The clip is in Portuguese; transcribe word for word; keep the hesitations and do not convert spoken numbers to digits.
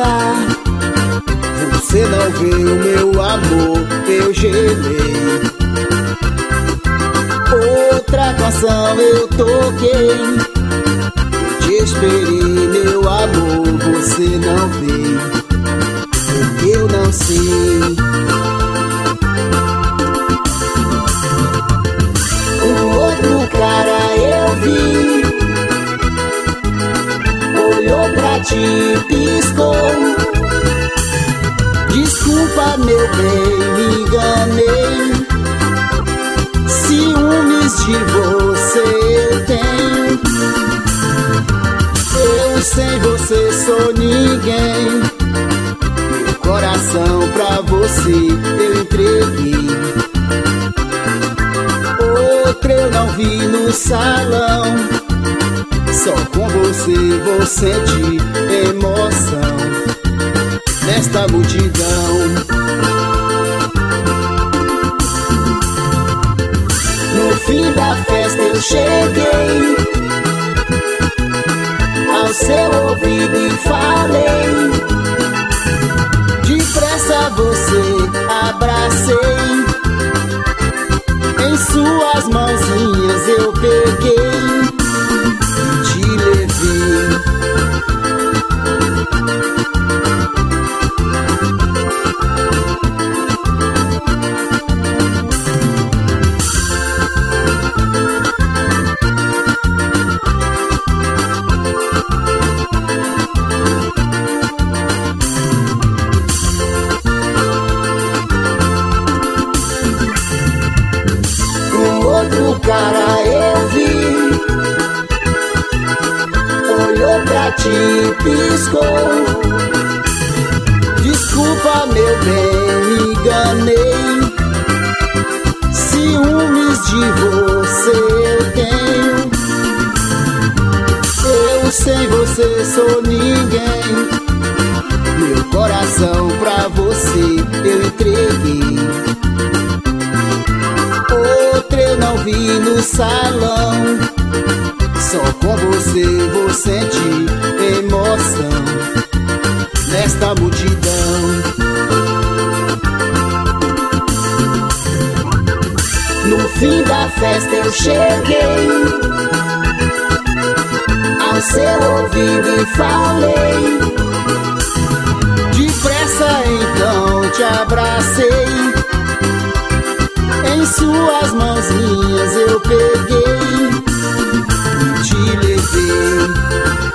Você não veio, meu amor, eu gelei. Outra canção eu toquei, eu te esperei, meu amor, você não veio. Porque eu não sei. Um outro cara eu vi, olhou pra ti e piscou. Desculpa, meu bem, me enganei. Ciúmes de você eu tenho. Eu sem você sou ninguém. Meu coração pra você eu entreguei. Outra eu não vi no salão. Só com você vou sentir emoção nesta multidão. No fim da festa eu cheguei ao seu ouvido e falei. Depressa você abracei. Em suas mãozinhas eu peguei e te levei. Outro cara eu vi, olhou pra ti e piscou. Desculpa, meu bem, me enganei. Ciúmes de você eu tenho. Eu sem você sou ninguém. Meu coração pra você eu entreguei. Outra eu não vi no salão. Só com você vou sentir emoção nesta multidão. No fim da festa eu cheguei ao seu ouvido e falei. Depressa então te abracei. Em suas mãozinhas eu peguei e te levei.